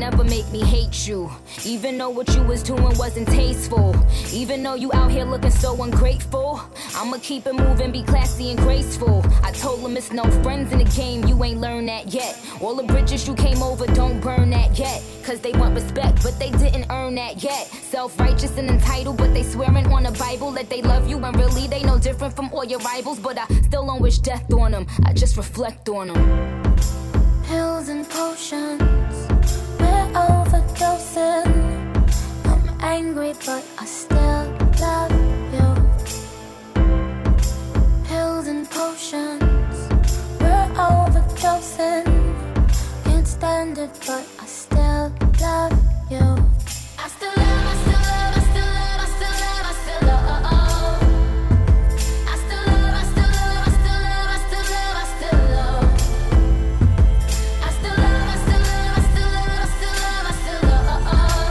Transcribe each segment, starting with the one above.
never make me hate you. Even though what you was doing wasn't tasteful. Even though you out here looking so ungrateful. I'ma keep it moving, be classy and graceful. I told them it's no friends in the game, you ain't learned that yet. All the bridges you came over, don't burn that yet. Cause they want respect, but they didn't earn that yet. Self-righteous and entitled, but they swearing on the Bible that they love you, and really they no different from all your rivals. But I still don't wish death on them, I just reflect on them. Pills and potions, we're overdosing. I'm angry, but I still love you. Pills and potions, we're overdosing. Can't stand it, but I still love you. I still love, I still love, I still love, I still love, I still love. I still love, I still love, I still love, I still love, I still love. I still love, I still love, I still love, I still love, I still love.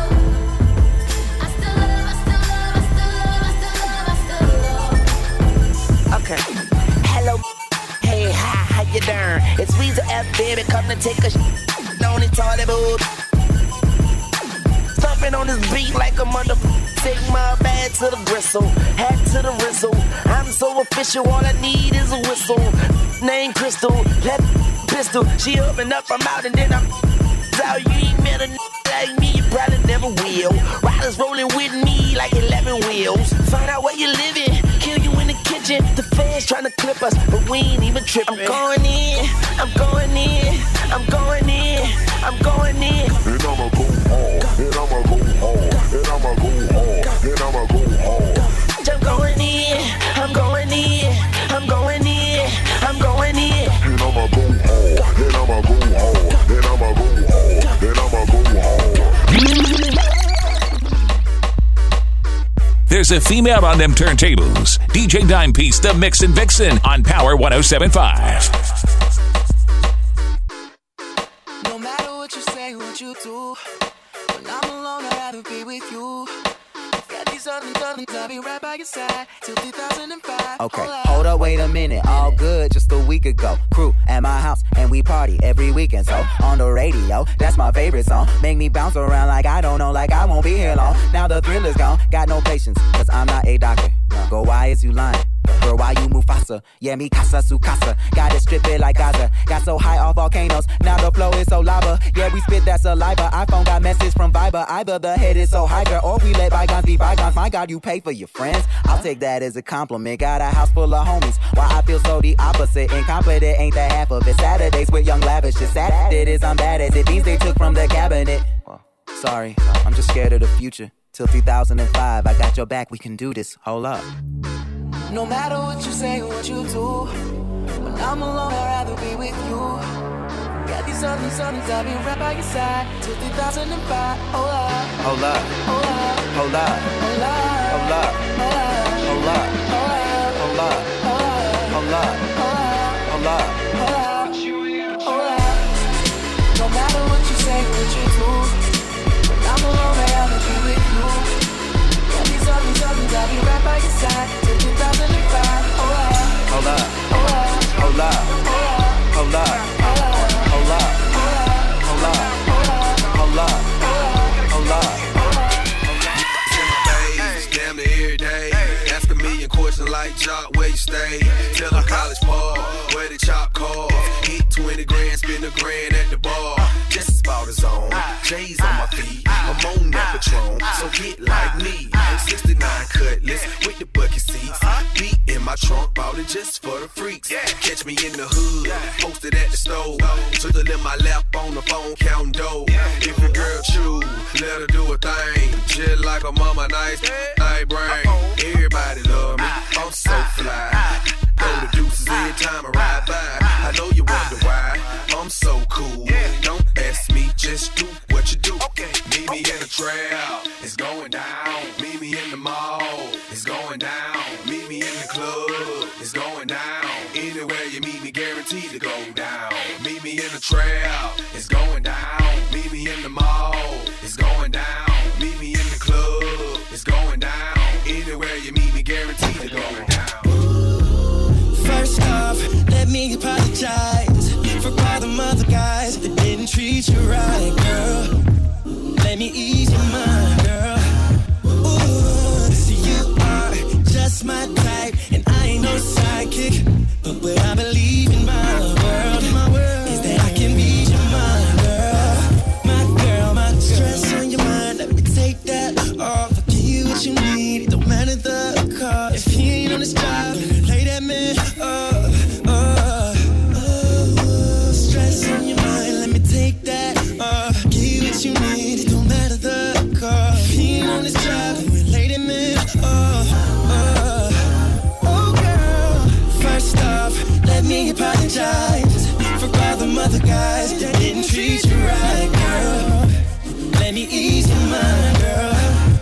I still love, I still love, I still love, I still love, I still love. Okay. Hello. Hey, hi, how you doing? It's Weezer F, baby, come to take a on the toilet bowl. Stomping on this beat like a mother. Take my bag to the bristle, hat to the rizzle. I'm so official, all I need is a whistle. Name Crystal, let pistol. She up and up, I'm out, and then I'm out. You ain't met a like me, you probably never will. Riders rolling with me like 11 wheels. Find out where you living, kill you in the kitchen. The fans trying to clip us, but we ain't even tripping. I'm going in, I'm going in, I'm going in, I'm going in. And I'ma go hard, and I'ma go hard, and I'ma go hard, and I'ma go hard. I'm going in, I'm going in, I'm going in, I'm going in. And I'ma go hard, and I'ma go hard, and I'ma go hard, and I'ma go hard. There's a female on them turntables. DJ Dimepiece, the Mixin' Vixen on Power 107.5. No matter what you say, what you do, when I'm alone, I'd rather be with you. Got these other things, I'll be right by your side till 2005. Okay, hold up, wait a minute. All good, just a week ago. Crew at my house, and we party every weekend. So on the radio, that's my favorite song. Make me bounce around like I don't know, like I won't be here long. Now the thrill is gone, got no patience, cause I'm not a doctor. Go, why is you lying? Girl, why you Mufasa? Yeah, me casa su casa. Gotta strip it like Gaza. Got so high off volcanoes, now the flow is so lava. Yeah, we spit that saliva. iPhone got message from Viber. Either the head is so hydra, or we let bygones be bygones. My God, you pay for your friends. I'll take that as a compliment. Got a house full of homies. Why I feel so the opposite. Incompetent ain't the half of it. Saturdays with young lavish. It's sad it is, I'm bad at it. These they took from the cabinet. Well, sorry, I'm just scared of the future. Till 2005, I got your back, we can do this. Hold up. No matter what you say or what you do, when I'm alone, I'd rather be with you. Got these other things, I'll be right by your side till 2005. Hold up, hold up, hold up, hold up, hold up, hold up, hold up, hold up, hold up, hold up, hold up. No matter what you say or what you do, when I'm alone, I'd rather be with you. Got these other things, I'll be right by your side till 2005. Hold up, hold up, hold up, hold up, hold up, hold up, hold up, hold up, hold up. Damn near every day. Ask a million questions like Jock, where you stay? Tell them college ball, where the chop cars. Hit 20 grand, spend a grand at the bar. Just about his own. J's on my feet. I'm on that Patron, so get like me. 69 Cutlass with the bucket seats. Beat in my trunk, bought it just for the freaks. Catch me in the hood, posted at the stove. Took it in my lap on the phone, counting dough. If a girl choose, let her do a thing. Just like a mama, nice brain. Everybody love me, I'm so fly. Throw the deuces every time I ride by. I know you wonder why I'm so cool. Don't ask me, just do what you do. Meet me in the trail, it's going down. Meet me in the mall, it's going down. Meet me in the club, it's going down. Anywhere you meet me, guaranteed to go down. Meet me in the trail, it's going down. Meet me in the mall, it's going down. Meet me in the club, it's going down. Anywhere you meet me, guaranteed to go down. First off, let me apologize for all the other guys that didn't treat you right, girl. let me ease your mind, girl. Ooh, see you are just my type, and I ain't no sidekick. But what I believe in my world is that I can be your mind, girl. My stress on your mind, let me take that off. I'll give you what you need, it don't matter the cost. If he ain't on his job, lay that man up. Stress on your mind, let me take that off. Give you what you need, it don't matter the cost. If he ain't on his job, lay that man up. Oh girl, first off, let me apologize for all the other guys that didn't treat you right, girl. Let me ease your mind, girl.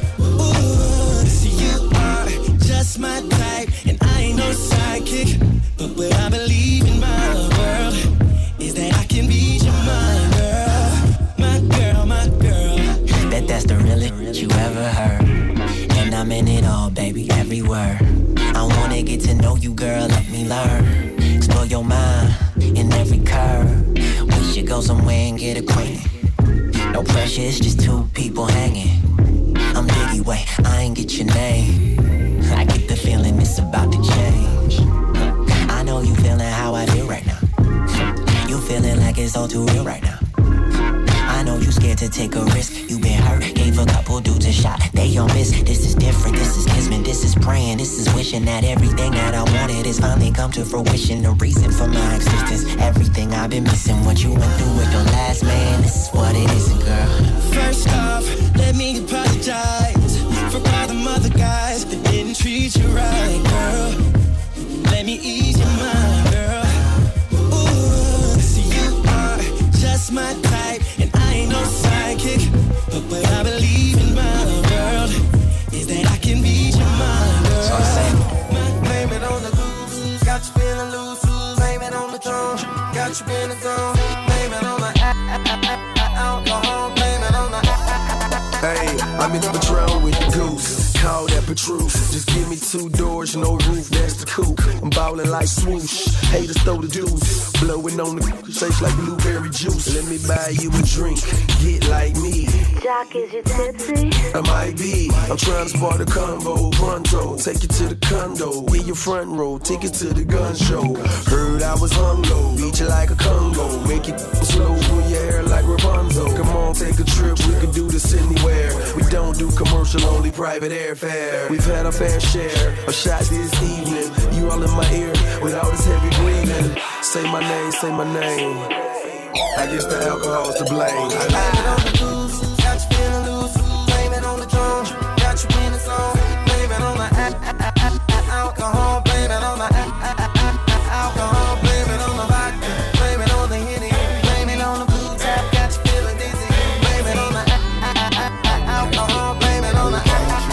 Ooh, see you are just my type, and I ain't no sidekick. But what I believe in my world is that I can be your mind, girl. My girl, my girl. That's the realest you ever heard. And I'm in it all, baby, every word. I wanna get to know you, girl, let me learn. Explore your mind in every curve. We should go somewhere and get acquainted. No pressure, it's just two people hanging. I'm Biggie, wait, I ain't get your name. I get the feeling it's about to change. I know you feeling how I feel right now. You feeling like it's all too real right now. I know you scared to take a risk. You been hurt, gave a couple dudes a shot. They all miss. This is different, this is kismet, this is praying, this is wishing that everything that I wanted has finally come to fruition. The reason for my existence, everything I've been missing. What you went through with your last man, this is what it is, girl. First off, let me apologize for all the other guys that didn't treat you right, girl. Let me ease your mind, girl. Ooh, see you are just my type, and I ain't no sidekick. But what I believe in my world is that I can be your mind, girl. So I say, blame it on the goose, got you feeling loose. Blame it on the throne, got you in the zone. Blame it on the alcohol. Blame it on the. Hey, I'm in the Patron with the goose. Call that Petrus. Just give me 2 doors, no roof, that's the coupe. I'm ballin' like swoosh. Haters throw the deuce. Blowing on the shakes like blueberry juice. Let me buy you a drink. Get like me. Doc, is you tipsy? I might be. I'm trying to spot a combo. Pronto. Take you to the condo. Get your front row. Tickets to the gun show. Heard I was hung low. Beat you like a Congo. Make it slow. Pull your hair like Rapunzel. Come on, take a trip. We can do this anywhere. We don't do commercial, only private airfare. We've had our fair share of shots this evening. You all in my ear with all this heavy breathing. Say my name, say my name. I guess the alcohol's to blame. Blame it on the goose, got you feeling loose. Blame it on the drum, got you in the zone. Blame it on the alcohol. Blame it on the alcohol. Blame it on the vodka. Blame it on the Henny. Blame it on the blue tap, got you feeling dizzy. Blame it on the alcohol. Blame it on the.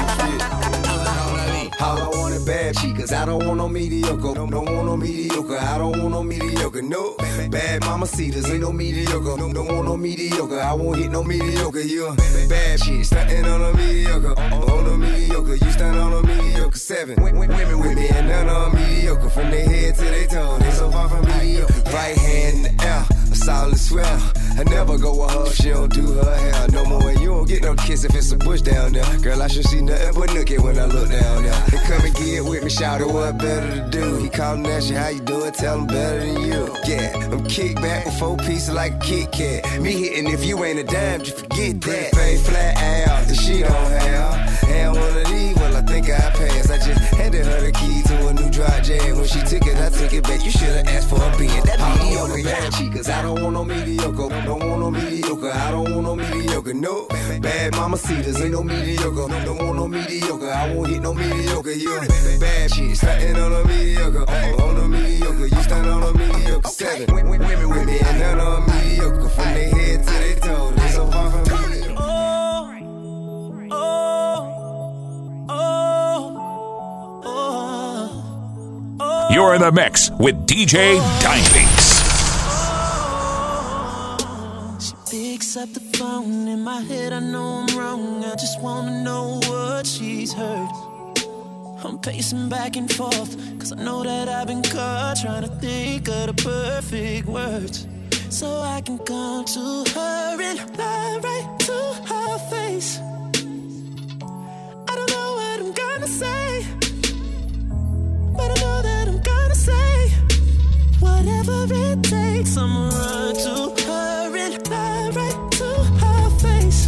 All I want is bad chicas. I don't want no mediocre. Don't want no mediocre. I don't want no mediocre. No bad mamacitas. Ain't no mediocre. Don't want no mediocre. I won't hit no mediocre. You a bad shit. Stuntin' on a mediocre. On a mediocre. You stunt on a mediocre. 7 women with me and none on mediocre. From their head to their toe. They so far from mediocre. Right hand in the air. A solid swell. I never go with her. She don't do her hair no more. And you don't get no kiss if it's a bush down there. Girl, I should see nothing but nookie when I look down there. They come and get with me, shout out what better to do. He callin' at you, how you doing? Tell him better than you. Yeah, I'm kick back with 4 pieces like a Kit Kat. Me hitting if you ain't a dime, just forget that. Pretty face flat out, the she don't have. Had one of these, well I think I passed. I just handed her the key to a new dry jam. When she took it, I took it back. You should've asked for a being that mediocre. Bad chicas, I don't want no mediocre. Don't want no mediocre. I don't want no mediocre. No bad mamacitas, ain't no mediocre. Don't want no mediocre. I won't hit no mediocre. You bad shit, stuntin' on a mediocre. On a mediocre, you stunt on a mediocre. 7 women with me and none on mediocre. From their head to their toe, they so far from mediocre. You're in the mix with DJ Dimepiece. She picks up the phone. In my head I know I'm wrong. I just wanna know what she's heard. I'm pacing back and forth, cause I know that I've been caught trying to think of the perfect words, so I can come to her and lie right to her face. face. I don't know what I'm gonna say, but I know that I'm gonna say whatever it takes. I'ma run to her and lie right to her face.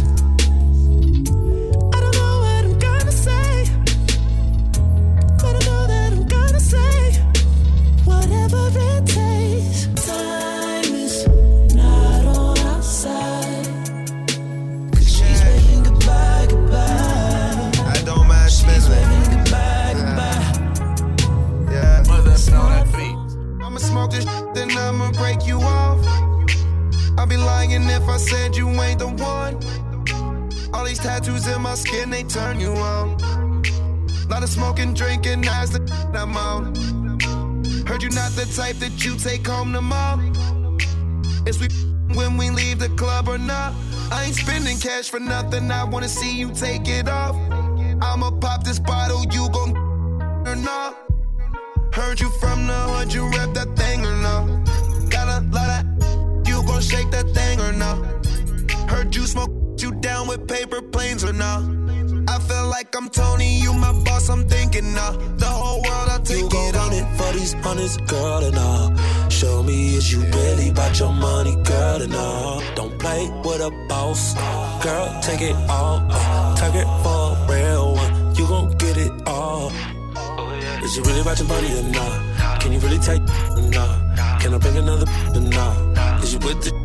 I don't know what I'm gonna say, but I know that I'm gonna say whatever it takes. Time is not on our side, 'cause she's waving goodbye, goodbye. I don't mind spinning. She's waving goodbye, goodbye. Yeah. Brothers know that beat. I'ma smoke this then I'ma break you off. I'd be lying if I said you ain't the one. All these tattoos in my skin, they turn you on. Lot of smoking, drinking, that's the I'm on. Heard you not the type that you take home to mom. Is we when we leave the club or not? I ain't spending cash for nothing, I wanna see you take it off. I'ma pop this bottle, you gon' or not? Heard you from the hood, you rep that thing or no? Got a lot of, you gon' shake that thing or no? Heard you smoke you down with paper planes or no? I feel like I'm Tony, you my boss, I'm thinking nah. The whole world, I'll take you it run it for these hundreds, girl, and all. Show me is you really about your money, girl, and all. Don't play with a boss, girl, take it all. Target for a real one, you gon' get it all. Is you really about your money or not? Can you really take or not? Can I bring another or not? Is you with the